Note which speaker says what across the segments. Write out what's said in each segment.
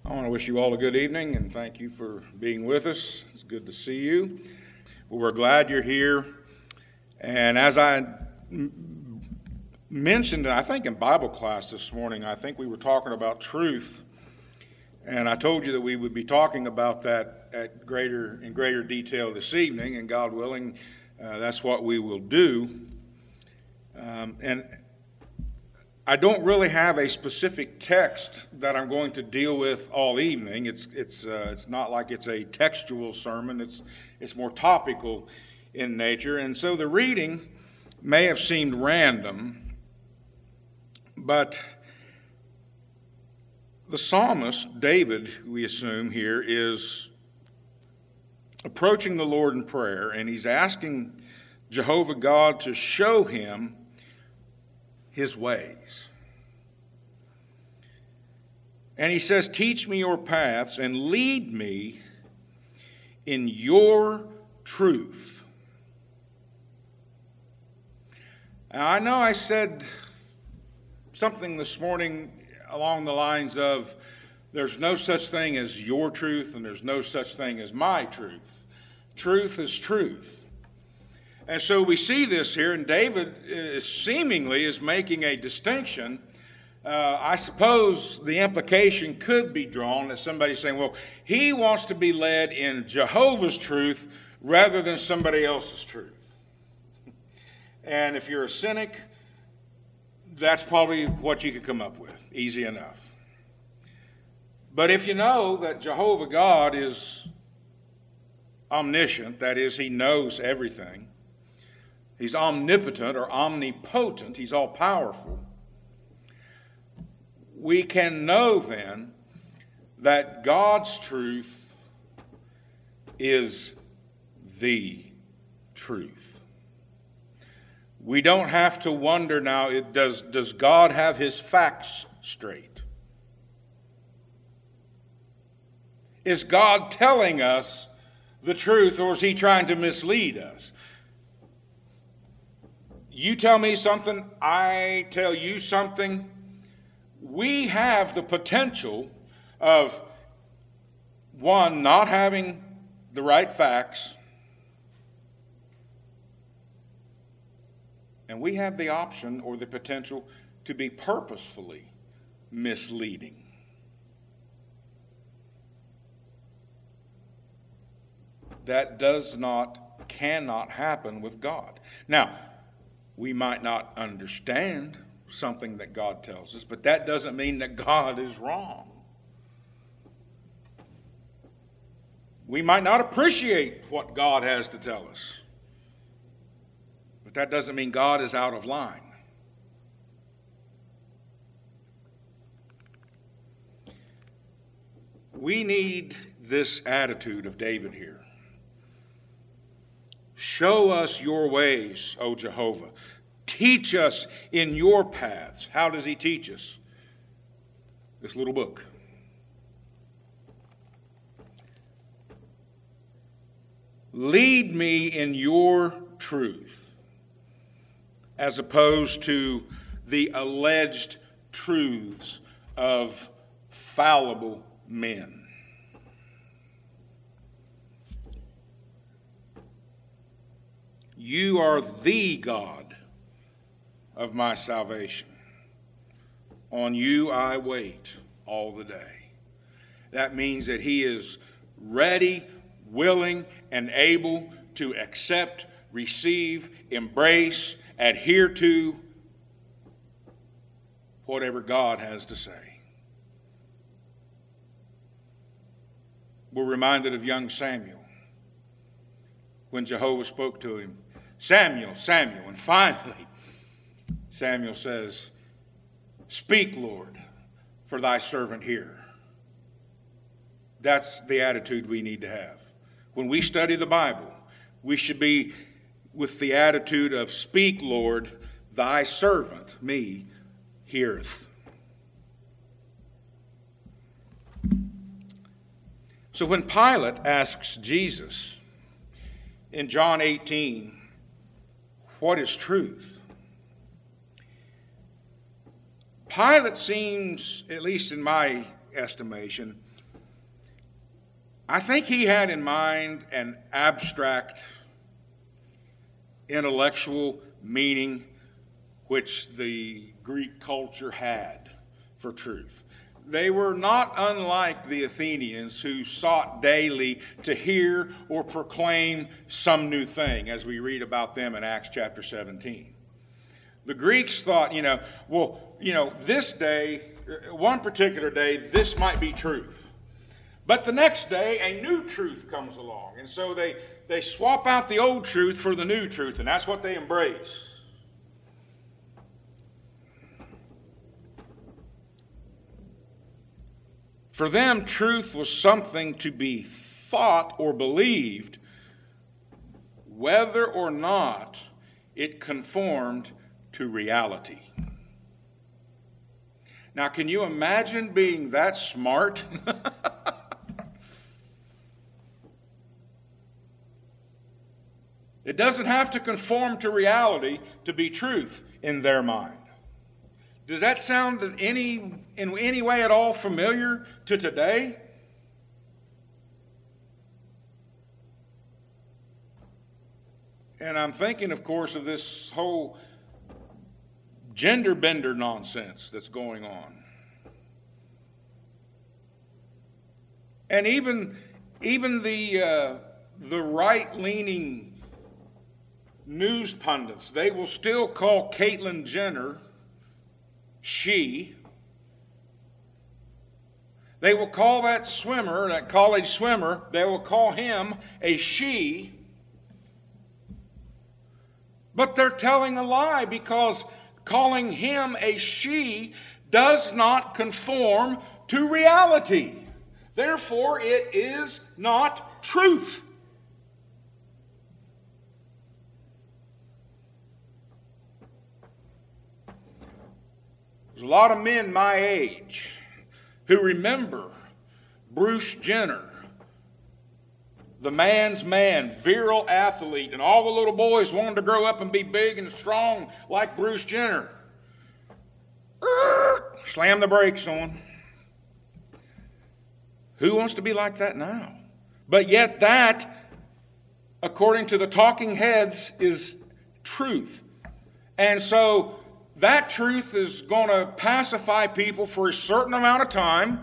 Speaker 1: I want to wish you all a good evening and thank you for being with us. It's good to see you. Well, we're glad you're here. And as I mentioned, I think in Bible class this morning, I think we were talking about truth. And I told you that we would be talking about that in greater detail this evening, and God willing, that's what we will do. And I don't really have a specific text that I'm going to deal with all evening. It's not like it's a textual sermon. It's more topical in nature, and so the reading may have seemed random, but the psalmist David, we assume here, is approaching the Lord in prayer, and he's asking Jehovah God to show him his ways. And he says, "Teach me your paths and lead me in your truth." Now, I know I said something this morning along the lines of there's no such thing as your truth and there's no such thing as my truth. Truth is truth. And so we see this here, and David seemingly is making a distinction. I suppose the implication could be drawn that somebody's saying, well, he wants to be led in Jehovah's truth rather than somebody else's truth. And if you're a cynic, that's probably what you could come up with, easy enough. But if you know that Jehovah God is omniscient, that is, he knows everything, he's omnipotent or omnipotent, he's all-powerful, we can know then that God's truth is the truth. We don't have to wonder now, does God have his facts straight? Is God telling us the truth, or is he trying to mislead us? You tell me something, I tell you something. We have the potential of, one, not having the right facts, and we have the option or the potential to be purposefully misleading. That cannot happen with God. Now, we might not understand something that God tells us, but that doesn't mean that God is wrong. We might not appreciate what God has to tell us, but that doesn't mean God is out of line. We need this attitude of David here. Show us your ways, O Jehovah. Teach us in your paths. How does he teach us? This little book. Lead me in your truth, as opposed to the alleged truths of fallible men. You are the God of my salvation. On you I wait all the day. That means that he is ready, willing, and able to accept, receive, embrace, adhere to whatever God has to say. We're reminded of young Samuel when Jehovah spoke to him, "Samuel, Samuel," and finally Samuel says, "Speak, Lord, for thy servant hear." That's the attitude we need to have. When we study the Bible, we should be with the attitude of, "Speak, Lord, thy servant, me, heareth." So when Pilate asks Jesus in John 18, what is truth? Pilate seems, at least in my estimation, I think he had in mind an abstract, intellectual meaning which the Greek culture had for truth. They were not unlike the Athenians who sought daily to hear or proclaim some new thing, as we read about them in Acts chapter 17. The Greeks thought, this day, one particular day, this might be truth. But the next day, a new truth comes along. And so they swap out the old truth for the new truth, and that's what they embrace. For them, truth was something to be thought or believed, whether or not it conformed to reality. Now, can you imagine being that smart? It doesn't have to conform to reality to be truth in their mind. Does that sound in any way at all familiar to today? And I'm thinking, of course, of this whole gender bender nonsense that's going on. And even the right-leaning news pundits, they will still call Caitlyn Jenner she. They will call that swimmer, that college swimmer, they will call him a she. But they're telling a lie, because calling him a she does not conform to reality. Therefore, it is not truth. There's a lot of men my age who remember Bruce Jenner, the man's man, virile athlete, and all the little boys wanted to grow up and be big and strong like Bruce Jenner. Slam the brakes on. Who wants to be like that now? But yet that, according to the talking heads, is truth. And so that truth is going to pacify people for a certain amount of time.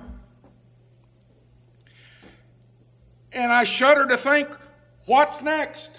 Speaker 1: And I shudder to think, what's next?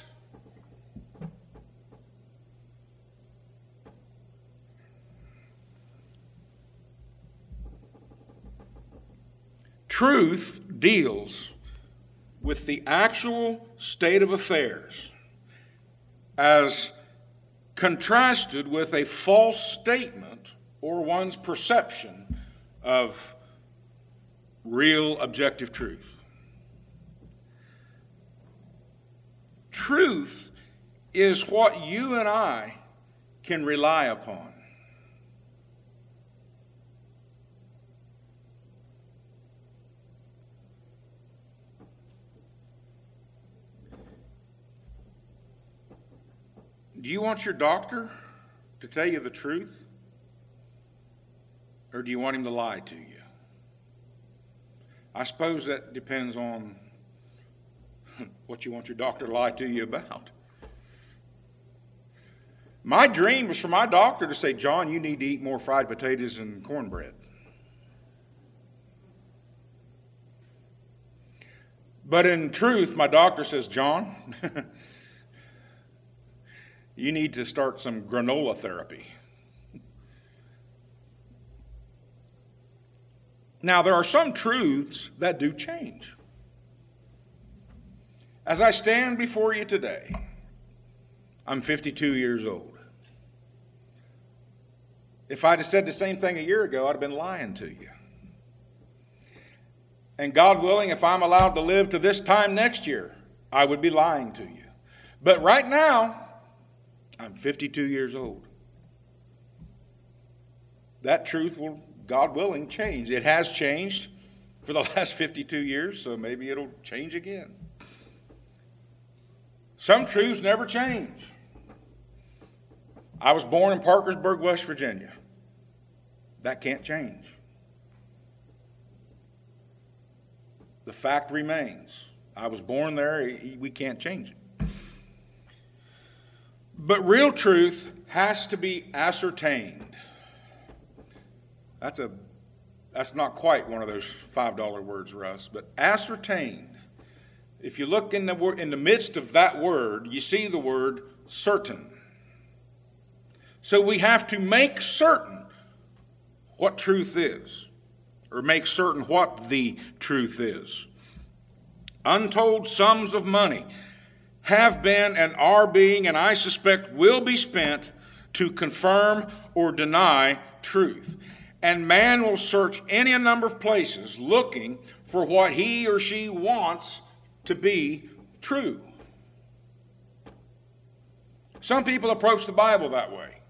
Speaker 1: Truth deals with the actual state of affairs as contrasted with a false statement or one's perception of real objective truth. Truth is what you and I can rely upon. Do you want your doctor to tell you the truth? Or do you want him to lie to you? I suppose that depends on what you want your doctor to lie to you about. My dream was for my doctor to say, John, you need to eat more fried potatoes and cornbread. But in truth, my doctor says, John, you need to start some granola therapy. Now, there are some truths that do change. As I stand before you today, I'm 52 years old. If I'd have said the same thing a year ago, I'd have been lying to you. And God willing, if I'm allowed to live to this time next year, I would be lying to you. But right now, I'm 52 years old. That truth will, God willing, change. It has changed for the last 52 years, so maybe it'll change again. Some truths never change. I was born in Parkersburg, West Virginia. That can't change. The fact remains. I was born there. We can't change it. But real truth has to be ascertained. That's not quite one of those $5 words, Russ, but ascertained. If you look in the midst of that word, you see the word certain. So we have to make certain what truth is, or make certain what the truth is. Untold sums of money have been and are being, and I suspect will be spent to confirm or deny truth. And man will search any number of places looking for what he or she wants to be true. Some people approach the Bible that way.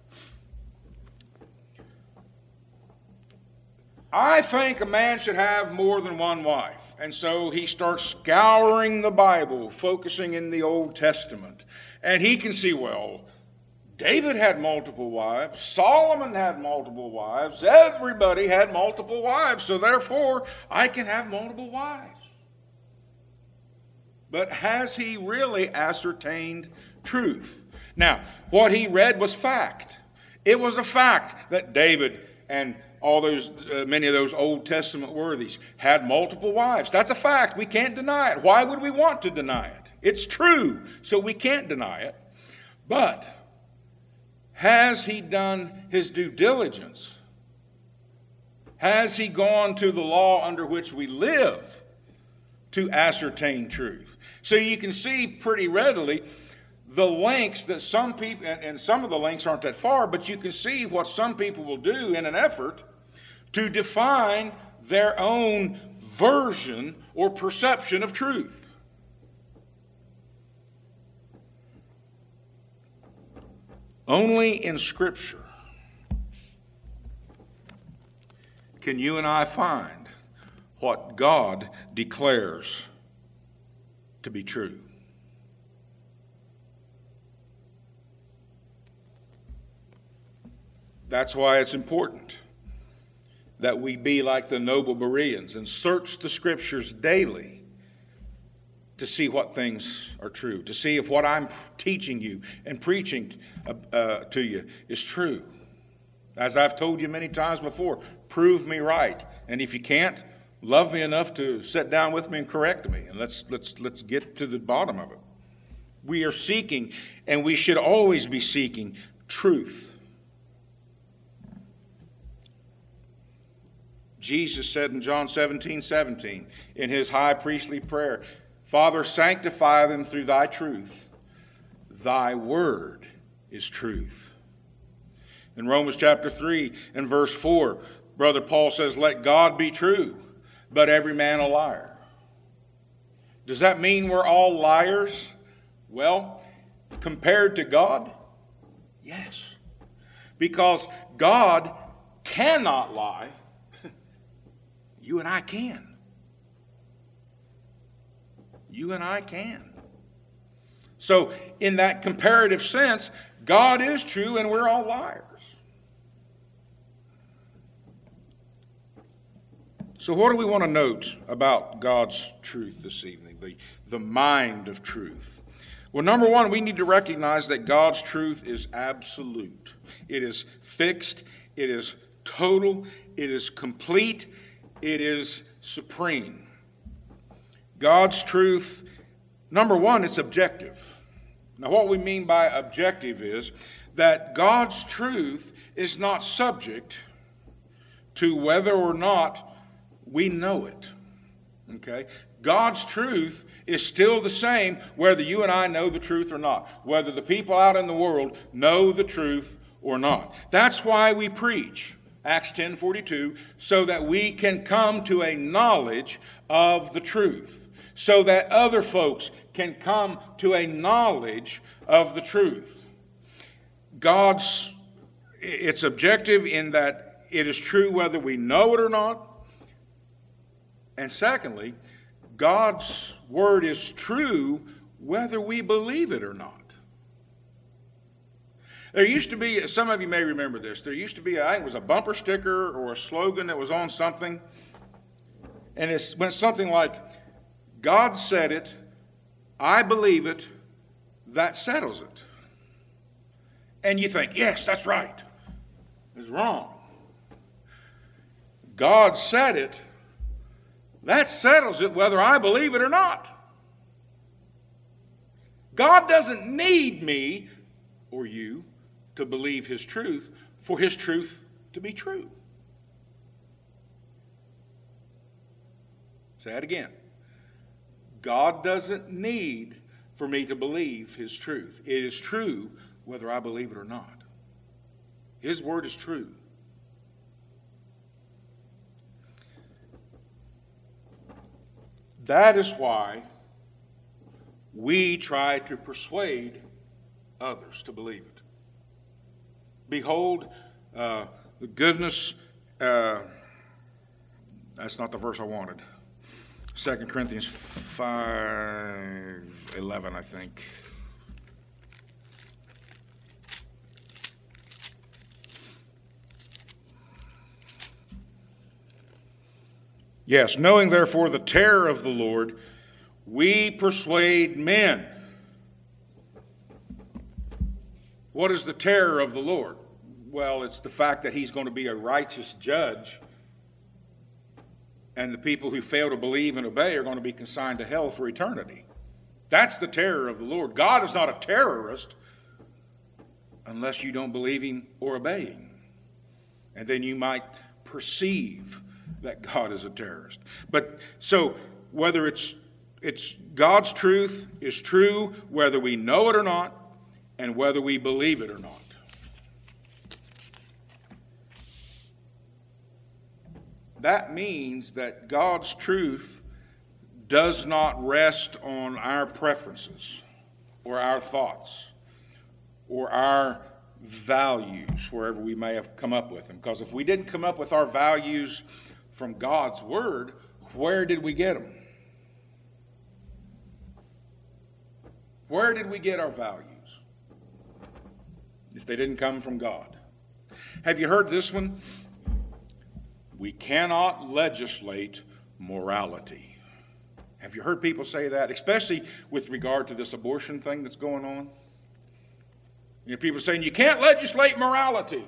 Speaker 1: I think a man should have more than one wife. And so he starts scouring the Bible, focusing in the Old Testament. And he can see, well, David had multiple wives. Solomon had multiple wives. Everybody had multiple wives. So therefore, I can have multiple wives. But has he really ascertained truth? Now, what he read was fact. It was a fact that David and all those, many of those Old Testament worthies had multiple wives. That's a fact. We can't deny it. Why would we want to deny it? It's true, so we can't deny it. But has he done his due diligence? Has he gone to the law under which we live to ascertain truth? So you can see pretty readily the links that some people, and some of the links aren't that far, but you can see what some people will do in an effort to define their own version or perception of truth. Only in Scripture can you and I find what God declares to be true. That's why it's important that we be like the noble Bereans and search the Scriptures daily to see what things are true, to see if what I'm teaching you and preaching to you is true. As I've told you many times before, prove me right. And if you can't, love me enough to sit down with me and correct me. And let's get to the bottom of it. We are seeking, and we should always be seeking, truth. Jesus said in John 17:17, in his high priestly prayer, Father, sanctify them through thy truth. Thy word is truth. In Romans chapter 3 and verse 4, Brother Paul says, let God be true, but every man a liar. Does that mean we're all liars? Well, compared to God, yes. Because God cannot lie. You and I can. You and I can. So, in that comparative sense, God is true and we're all liars. So what do we want to note about God's truth this evening, the mind of truth? Well, number one, we need to recognize that God's truth is absolute. It is fixed, it is total, it is complete, it is supreme. God's truth, number one, it's objective. Now, what we mean by objective is that God's truth is not subject to whether or not we know it. Okay? God's truth is still the same whether you and I know the truth or not, whether the people out in the world know the truth or not. That's why we preach Acts 10:42, so that we can come to a knowledge of the truth, so that other folks can come to a knowledge of the truth. It's objective in that it is true whether we know it or not. And secondly, God's word is true whether we believe it or not. There used to be, some of you may remember this, there used to be, I think it was a bumper sticker or a slogan that was on something. And it went something like, God said it, I believe it, that settles it. And you think, yes, that's right. It's wrong. God said it, that settles it whether I believe it or not. God doesn't need me or you to believe His truth for His truth to be true. Say it again. God doesn't need for me to believe His truth. It is true whether I believe it or not. His word is true. That is why we try to persuade others to believe it. Behold, the goodness, that's not the verse I wanted. 2 Corinthians 5:11, I think. Yes, knowing therefore the terror of the Lord, we persuade men. What is the terror of the Lord? Well, it's the fact that He's going to be a righteous judge, and the people who fail to believe and obey are going to be consigned to hell for eternity. That's the terror of the Lord. God is not a terrorist unless you don't believe Him or obey Him. And then you might perceive that God is a terrorist. But so whether it's God's truth is true whether we know it or not, and whether we believe it or not. That means that God's truth does not rest on our preferences or our thoughts or our values, wherever we may have come up with them. Because if we didn't come up with our values from God's Word, where did we get them? Where did we get our values if they didn't come from God? Have you heard this one? We cannot legislate morality. Have you heard people say that, especially with regard to this abortion thing that's going on? You know, people saying, you can't legislate morality.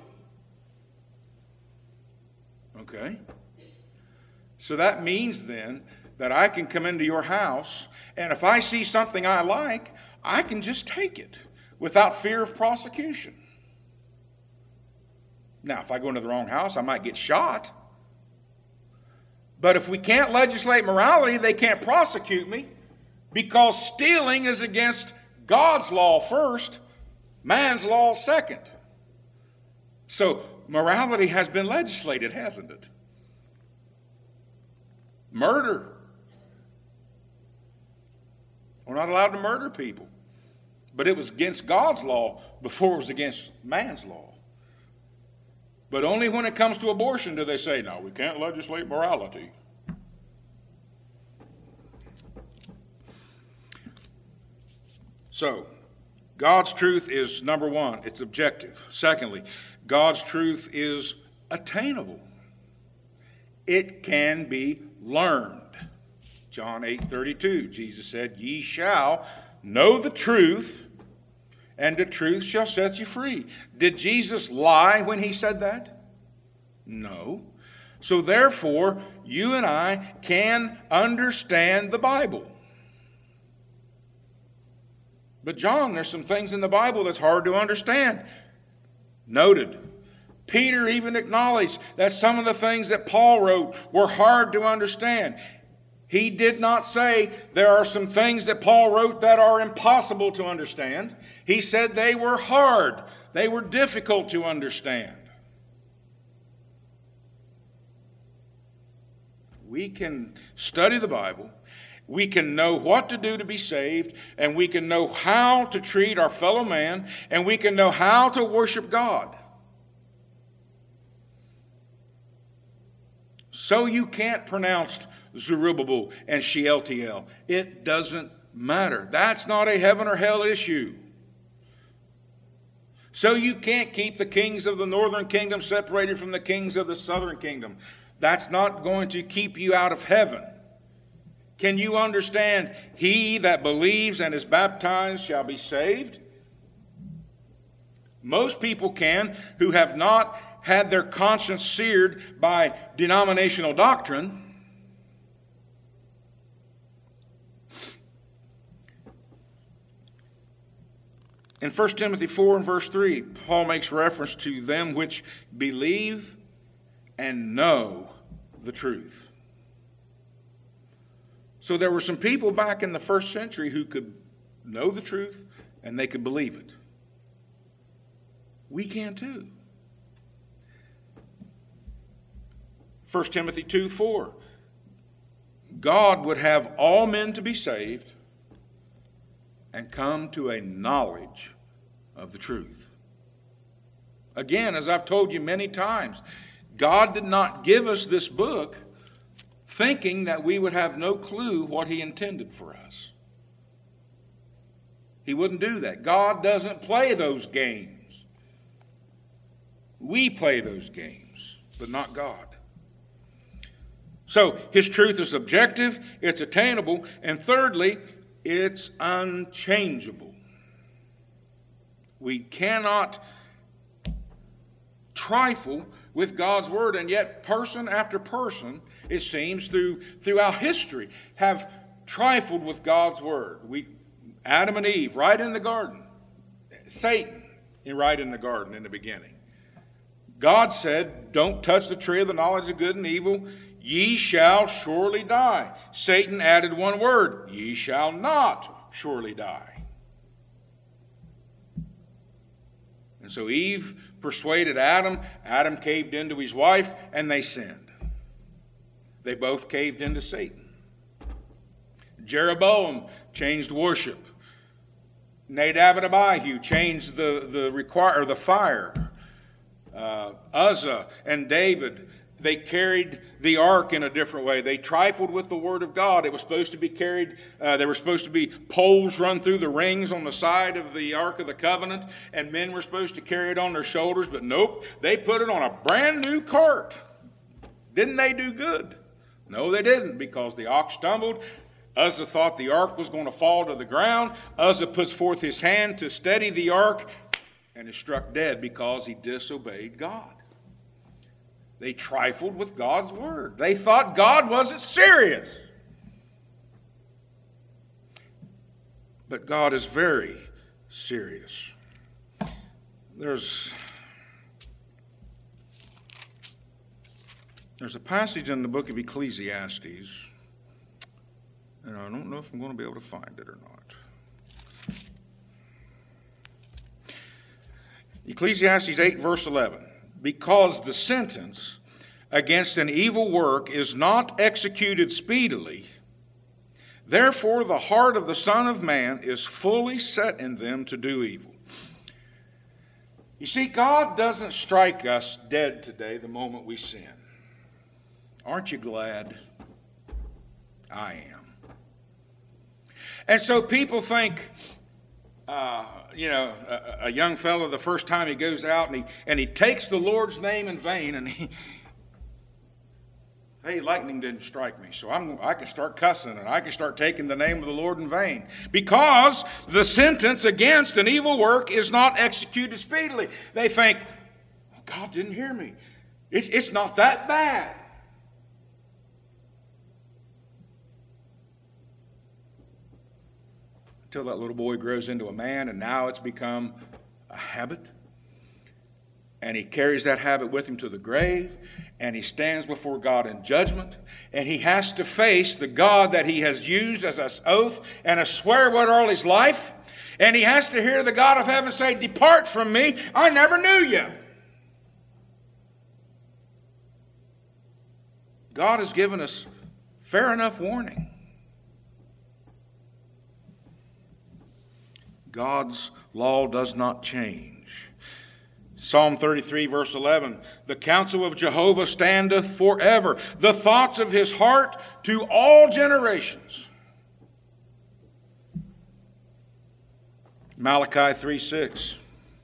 Speaker 1: Okay. So that means then that I can come into your house, and if I see something I like, I can just take it without fear of prosecution. Now, if I go into the wrong house, I might get shot. But if we can't legislate morality, they can't prosecute me, because stealing is against God's law first, man's law second. So morality has been legislated, hasn't it? Murder. We're not allowed to murder people. But it was against God's law before it was against man's law. But only when it comes to abortion do they say, no, we can't legislate morality. So, God's truth is, number one, it's objective. Secondly, God's truth is attainable. It can be learned. John 8:32, Jesus said, ye shall know the truth, and the truth shall set you free. Did Jesus lie when he said that? No. So therefore, you and I can understand the Bible. But John, there's some things in the Bible that's hard to understand. Noted. Peter even acknowledged that some of the things that Paul wrote were hard to understand. He did not say there are some things that Paul wrote that are impossible to understand. He said they were hard. They were difficult to understand. We can study the Bible. We can know what to do to be saved, and we can know how to treat our fellow man, and we can know how to worship God. So you can't pronounce Zerubbabel and Shealtiel. It doesn't matter. That's not a heaven or hell issue. So you can't keep the kings of the northern kingdom separated from the kings of the southern kingdom. That's not going to keep you out of heaven. Can you understand, he that believes and is baptized shall be saved? Most people can who have not had their conscience seared by denominational doctrine. In 1 Timothy 4 and verse 3, Paul makes reference to them which believe and know the truth. So there were some people back in the first century who could know the truth and they could believe it. We can too. 1 Timothy 2:4. God would have all men to be saved and come to a knowledge of the truth. Again, as I've told you many times, God did not give us this book thinking that we would have no clue what he intended for us. He wouldn't do that. God doesn't play those games. We play those games, but not God. So his truth is objective, it's attainable, and thirdly, it's unchangeable. We cannot trifle with God's word, and yet person after person, it seems, throughout history, have trifled with God's word. Adam and Eve, right in the garden. Satan, right in the garden in the beginning. God said, don't touch the tree of the knowledge of good and evil. Ye shall surely die. Satan added one word, ye shall not surely die. And so Eve persuaded Adam. Adam caved into his wife, and they sinned. They both caved into Satan. Jeroboam changed worship. Nadab and Abihu changed the fire. Uzzah and David, they carried the ark in a different way. They trifled with the word of God. It was supposed to be carried, there were supposed to be poles run through the rings on the side of the Ark of the Covenant, and men were supposed to carry it on their shoulders, but nope, they put it on a brand new cart. Didn't they do good? No, they didn't, because the ox stumbled. Uzzah thought the ark was going to fall to the ground. Uzzah puts forth his hand to steady the ark, and is struck dead because he disobeyed God. They trifled with God's word. They thought God wasn't serious. But God is very serious. There's a passage in the book of Ecclesiastes, and I don't know if I'm going to be able to find it or not. Ecclesiastes 8, verse 11. Because the sentence against an evil work is not executed speedily, therefore the heart of the Son of Man is fully set in them to do evil. You see, God doesn't strike us dead today the moment we sin. Aren't you glad? I am. And so people think, a young fellow, the first time he goes out and he takes the Lord's name in vain, and hey, lightning didn't strike me, so I can start cussing and I can start taking the name of the Lord in vain, because the sentence against an evil work is not executed speedily. They think, God didn't hear me. It's not that bad. Until that little boy grows into a man, and now it's become a habit. And he carries that habit with him to the grave, and he stands before God in judgment, and he has to face the God that he has used as an oath and a swear word all his life, and he has to hear the God of heaven say, depart from me, I never knew you. God has given us fair enough warning. God's law does not change. Psalm 33, verse 11, the counsel of Jehovah standeth forever, the thoughts of his heart to all generations. Malachi 3:6,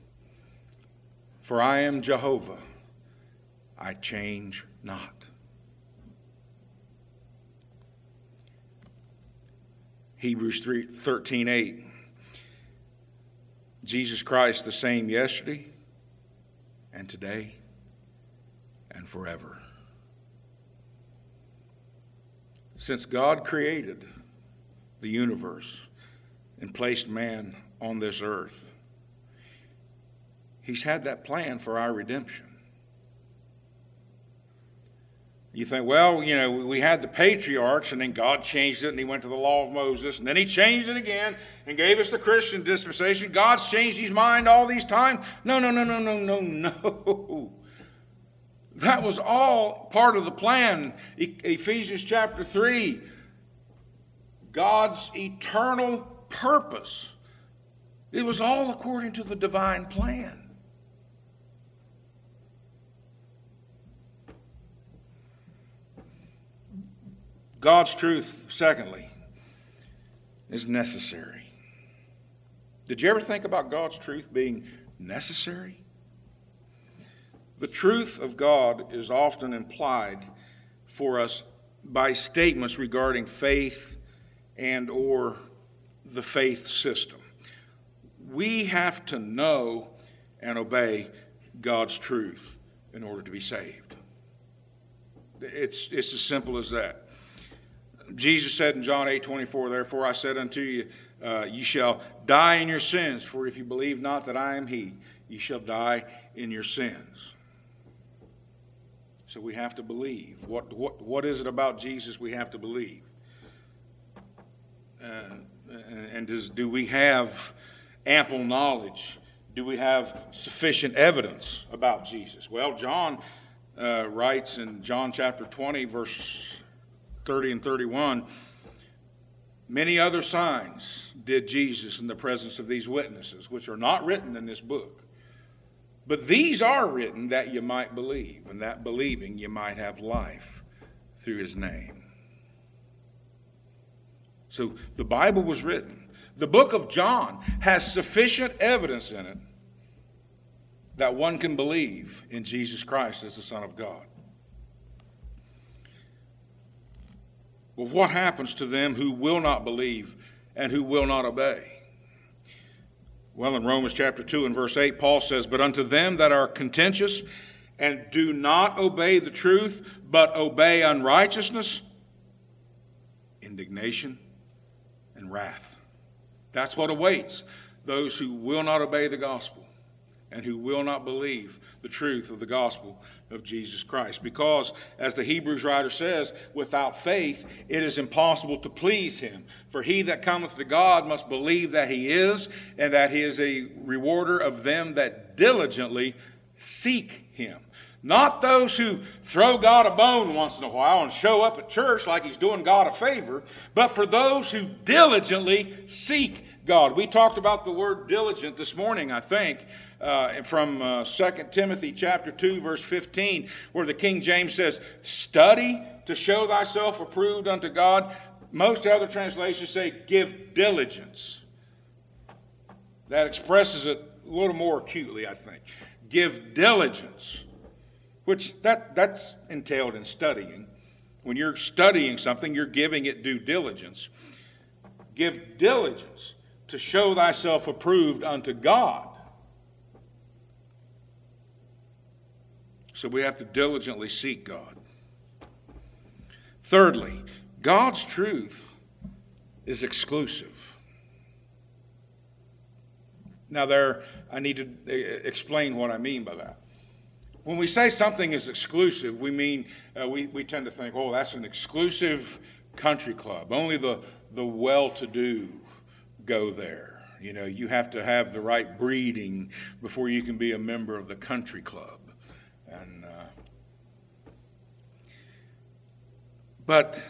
Speaker 1: for I am Jehovah, I change not. Hebrews 13:8. Jesus Christ the same yesterday and today and forever. Since God created the universe and placed man on this earth, He's had that plan for our redemption. You think, well, we had the patriarchs, and then God changed it, and He went to the law of Moses, and then He changed it again and gave us the Christian dispensation. God's changed His mind all these times. No. That was all part of the plan. Ephesians chapter 3, God's eternal purpose. It was all according to the divine plan. God's truth, secondly, is necessary. Did you ever think about God's truth being necessary? The truth of God is often implied for us by statements regarding faith and or the faith system. We have to know and obey God's truth in order to be saved. It's as simple as that. Jesus said in John 8:24, therefore I said unto you, you shall die in your sins, for if you believe not that I am He, you shall die in your sins. So we have to believe. What is it about Jesus we have to believe? And do we have ample knowledge? Do we have sufficient evidence about Jesus? Well, John writes in John chapter 20, verse 30 and 31, many other signs did Jesus in the presence of these witnesses, which are not written in this book. But these are written that you might believe, and that believing you might have life through His name. So the Bible was written. The book of John has sufficient evidence in it that one can believe in Jesus Christ as the Son of God. Well, what happens to them who will not believe and who will not obey? Well, in Romans chapter 2 and verse 8, Paul says, but unto them that are contentious and do not obey the truth, but obey unrighteousness, indignation and wrath. That's what awaits those who will not obey the gospel and who will not believe the truth of the gospel of Jesus Christ. Because, as the Hebrews writer says, without faith it is impossible to please Him. For he that cometh to God must believe that He is, and that He is a rewarder of them that diligently seek Him. Not those who throw God a bone once in a while and show up at church like He's doing God a favor, but for those who diligently seek God. We talked about the word diligent this morning, I think, from 2 Timothy chapter 2, verse 15, where the King James says, study to show thyself approved unto God. Most other translations say, give diligence. That expresses it a little more acutely, I think. Give diligence, which that's entailed in studying. When you're studying something, you're giving it due diligence. Give diligence to show thyself approved unto God. So we have to diligently seek God. Thirdly, God's truth is exclusive. Now I need to explain what I mean by that. When we say something is exclusive, we mean, we tend to think, oh, that's an exclusive country club. Only the well-to-do go there. You have to have the right breeding before you can be a member of the country club. But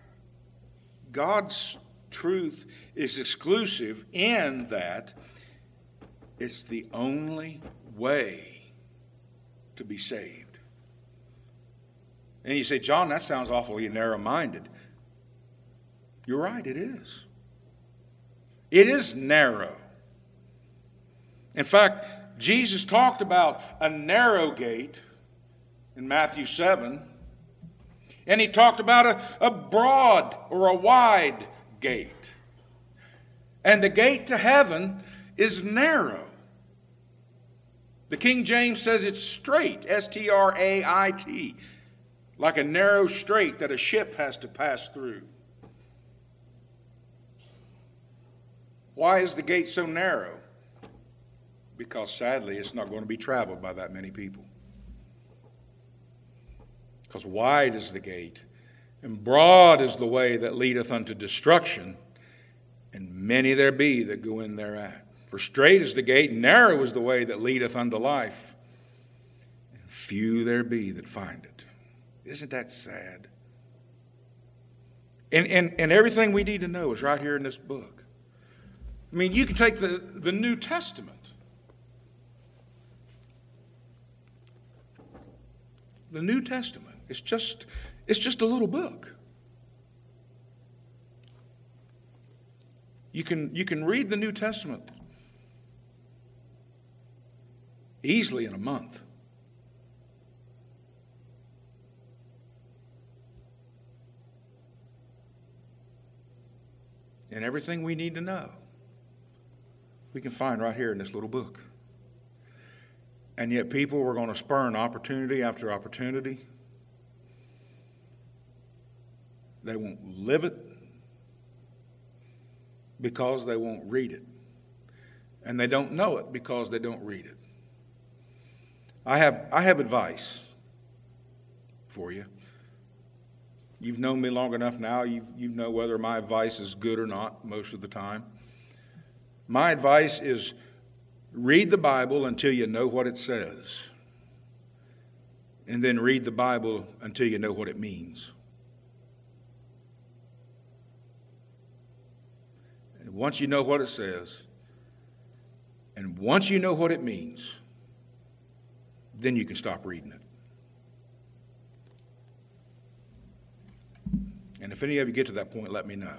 Speaker 1: God's truth is exclusive in that it's the only way to be saved. And you say, John, that sounds awfully narrow-minded. You're right, it is. It is narrow. In fact, Jesus talked about a narrow gate in Matthew 7, and He talked about a broad or a wide gate And the gate to heaven is narrow. The King James says it's straight, S-T-R-A-I-T, like a narrow strait that a ship has to pass through. Why is the gate so narrow? Because sadly, it's not going to be traveled by that many people. Because wide is the gate, and broad is the way that leadeth unto destruction, and many there be that go in thereat. For straight is the gate, and narrow is the way that leadeth unto life, and few there be that find it. Isn't that sad? And everything we need to know is right here in this book. I mean, you can take the New Testament. The New Testament. It's just a little book. You can read the New Testament easily in a month. And everything we need to know, we can find right here in this little book. And yet people were going to spurn opportunity after opportunity. They won't live it because they won't read it. And they don't know it because they don't read it. I have advice for you. You've known me long enough now. You know whether my advice is good or not most of the time. My advice is read the Bible until you know what it says. And then read the Bible until you know what it means. And once you know what it says, and once you know what it means, then you can stop reading it. And if any of you get to that point, let me know.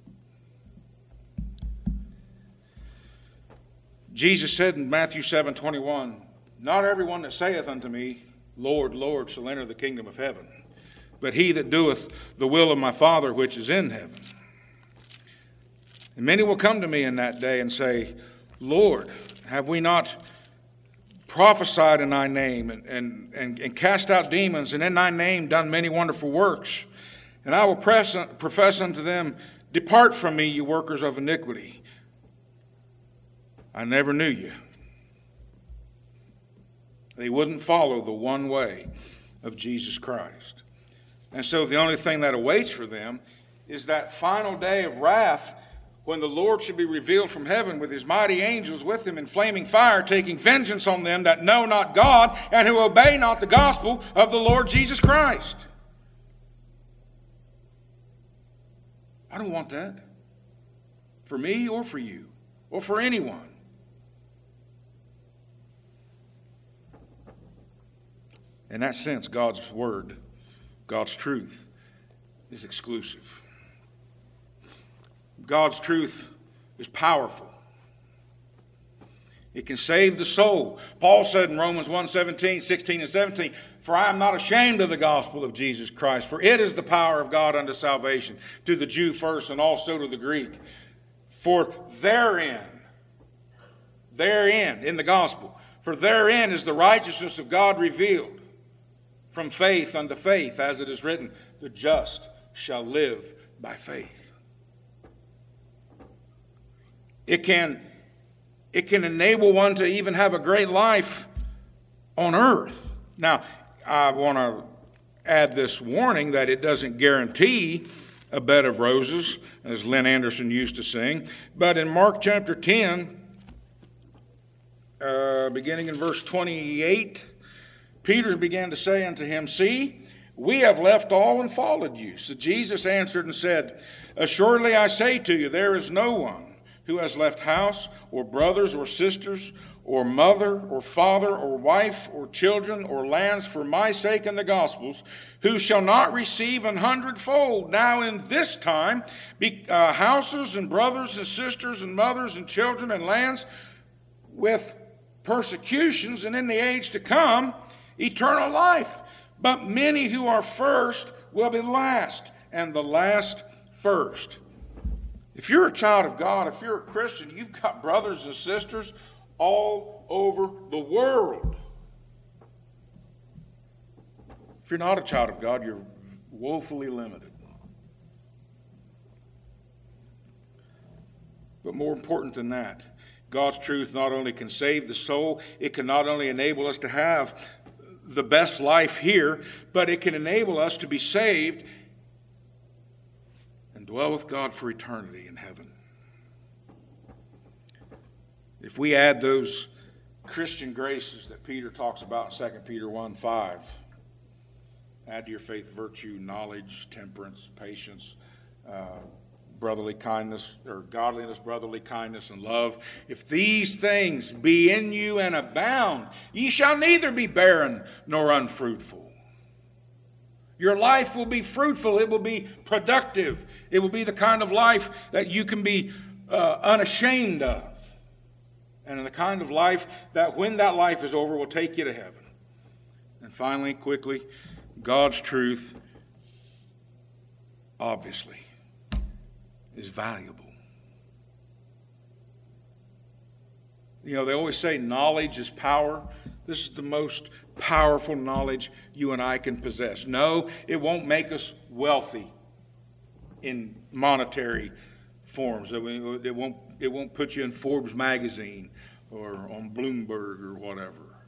Speaker 1: Jesus said in Matthew 7:21, "Not everyone that saith unto me, Lord, Lord, shall enter the kingdom of heaven, but he that doeth the will of my Father which is in heaven. And many will come to me in that day and say, Lord, have we not prophesied in thy name and cast out demons, and in thy name done many wonderful works? And I will profess unto them, Depart from me, you workers of iniquity. I never knew you." They wouldn't follow the one way of Jesus Christ. And so the only thing that awaits for them is that final day of wrath, when the Lord should be revealed from heaven with his mighty angels with him in flaming fire, taking vengeance on them that know not God and who obey not the gospel of the Lord Jesus Christ. I don't want that for me or for you or for anyone. In that sense, God's word, God's truth, is exclusive. God's truth is powerful. It can save the soul. Paul said in Romans 1:17, 16 and 17, "For I am not ashamed of the gospel of Jesus Christ, for it is the power of God unto salvation, to the Jew first and also to the Greek. For therein, in the gospel, for therein is the righteousness of God revealed, from faith unto faith, as it is written, the just shall live by faith." It can enable one to even have a great life on earth. Now, I want to add this warning that it doesn't guarantee a bed of roses, as Lynn Anderson used to sing. But in Mark chapter 10, beginning in verse 28, Peter began to say unto him, "See, we have left all and followed you." So Jesus answered and said, "Assuredly I say to you, there is no one who has left house or brothers or sisters or mother or father or wife or children or lands for my sake and the gospel's, who shall not receive 100-fold now in this time houses and brothers and sisters and mothers and children and lands with persecutions, and in the age to come eternal life. But many who are first will be last, and the last first." If you're a child of God, if you're a Christian, you've got brothers and sisters all over the world. If you're not a child of God, you're woefully limited. But more important than that, God's truth not only can save the soul, it can not only enable us to have the best life here, but it can enable us to be saved and dwell with God for eternity in heaven. If we add those Christian graces that Peter talks about in 2 Peter 1:5, add to your faith virtue, knowledge, temperance, patience, brotherly kindness, or godliness, brotherly kindness, and love. If these things be in you and abound, ye shall neither be barren nor unfruitful. Your life will be fruitful. It will be productive. It will be the kind of life that you can be unashamed of. And the kind of life that when that life is over will take you to heaven. And finally, quickly, God's truth, obviously, is valuable. You know, they always say knowledge is power. This is the most powerful knowledge you and I can possess. No, it won't make us wealthy in monetary forms. It won't put you in Forbes magazine or on Bloomberg or whatever.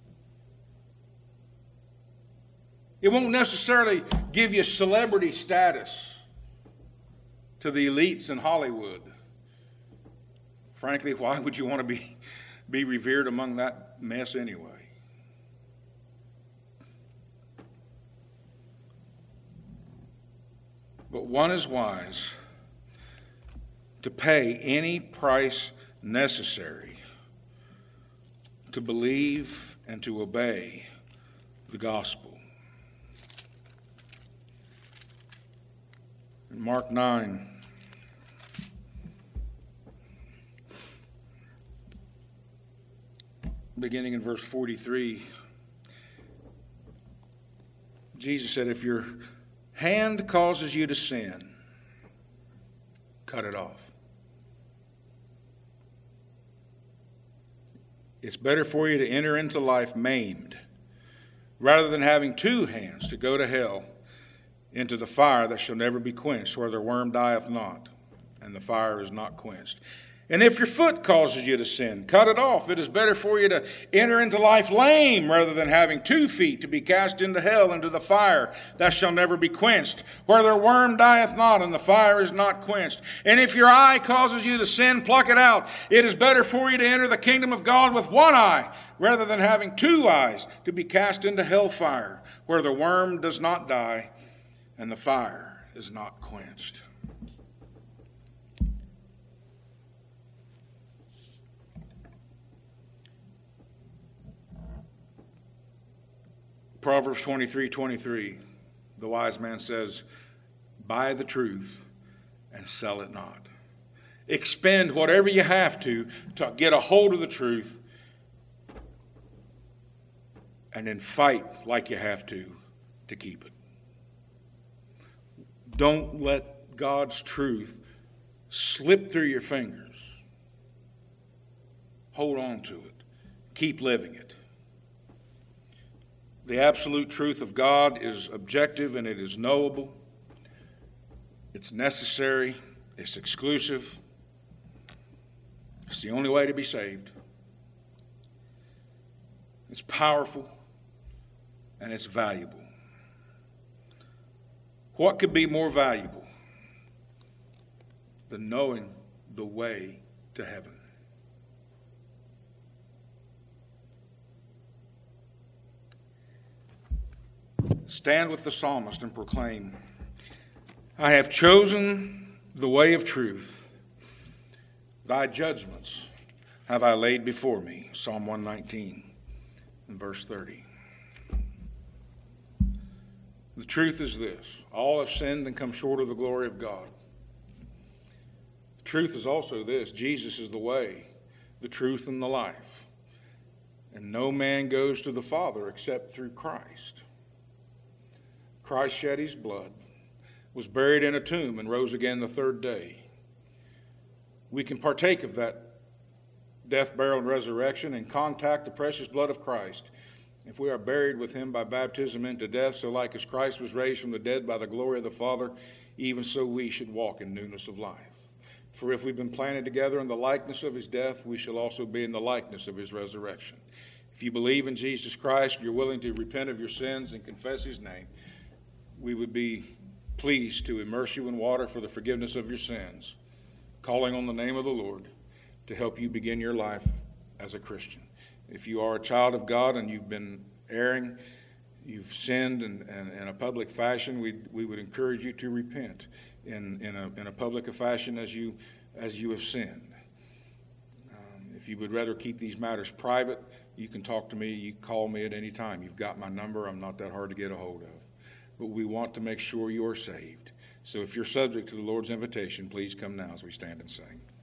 Speaker 1: It won't necessarily give you celebrity status to the elites in Hollywood. Frankly, why would you want to be revered among that mess anyway? But one is wise to pay any price necessary to believe and to obey the gospel. In Mark 9, beginning in verse 43, Jesus said, if your hand causes you to sin, cut it off. It's better for you to enter into life maimed, rather than having two hands to go to hell, into the fire that shall never be quenched, where the worm dieth not, and the fire is not quenched. And if your foot causes you to sin, cut it off. It is better for you to enter into life lame, rather than having 2 feet to be cast into hell, into the fire that shall never be quenched, where the worm dieth not, and the fire is not quenched. And if your eye causes you to sin, pluck it out. It is better for you to enter the kingdom of God with one eye, rather than having 2 eyes to be cast into hellfire, where the worm does not die, and the fire is not quenched. Proverbs 23:23, the wise man says, buy the truth and sell it not. Expend whatever you have to get a hold of the truth, and then fight like you have to keep it. Don't let God's truth slip through your fingers. Hold on to it. Keep living it. The absolute truth of God is objective and it is knowable. It's necessary. It's exclusive. It's the only way to be saved. It's powerful and it's valuable. What could be more valuable than knowing the way to heaven? Stand with the psalmist and proclaim, I have chosen the way of truth. Thy judgments have I laid before me. Psalm 119 and verse 30. The truth is this: all have sinned and come short of the glory of God. The truth is also this: Jesus is the way, the truth, and the life. And no man goes to the Father except through Christ. Christ shed his blood, was buried in a tomb, and rose again the 3rd day. we can partake of that death, burial, and resurrection and contact the precious blood of Christ. If we are buried with him by baptism into death, so like as Christ was raised from the dead by the glory of the Father, even so we should walk in newness of life. For if we've been planted together in the likeness of his death, we shall also be in the likeness of his resurrection. If you believe in Jesus Christ, you're willing to repent of your sins and confess his name, we would be pleased to immerse you in water for the forgiveness of your sins, calling on the name of the Lord to help you begin your life as a Christian. If you are a child of God and you've been erring, you've sinned in a public fashion, we would encourage you to repent in a public fashion as you have sinned. If you would rather keep these matters private, you can talk to me. You call me at any time. You've got my number. I'm not that hard to get a hold of. But we want to make sure you're saved. So if you're subject to the Lord's invitation, please come now as we stand and sing.